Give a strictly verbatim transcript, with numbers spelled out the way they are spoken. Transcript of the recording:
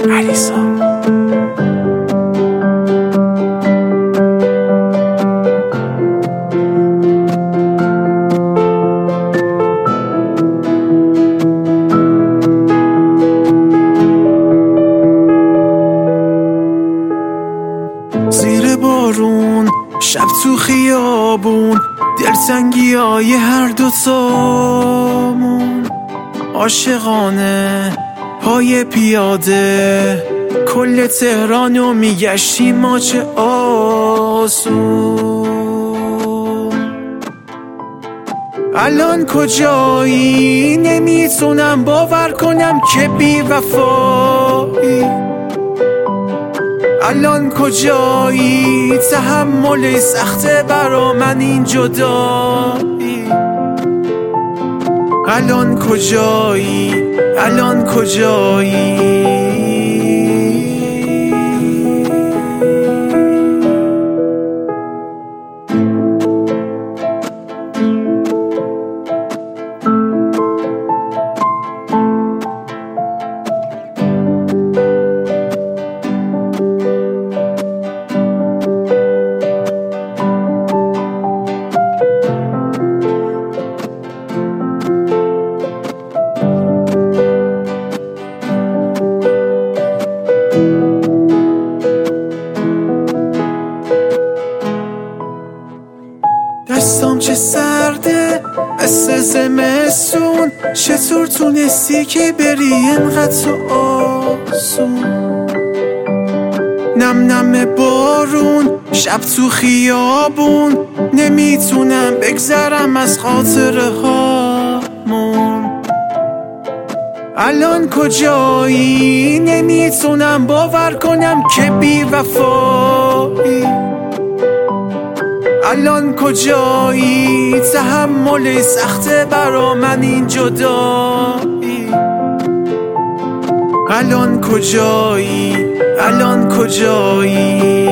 علیسا. زیر بارون شب تو خیابون دلتنگی های هر دوتامون، عاشقانه پای پیاده کل تهرانو میگشتیم ما چه آسون. الان کجایی نمیتونم باور کنم که بی وفایی. الان کجایی تحمل سخته برا من این جدایی. الان کجایی الان کجایی. دستام چه سرده مثل زمستون، چطور تونستی که بری انقدر تو آسون. نم نم بارون شب تو خیابون، نمیتونم بگذرم از خاطره هامون. الان کجایی نمیتونم باور کنم که بی وفایی. الان کجایی تحمل سخته برا من این جدایی. الان کجایی الان کجایی.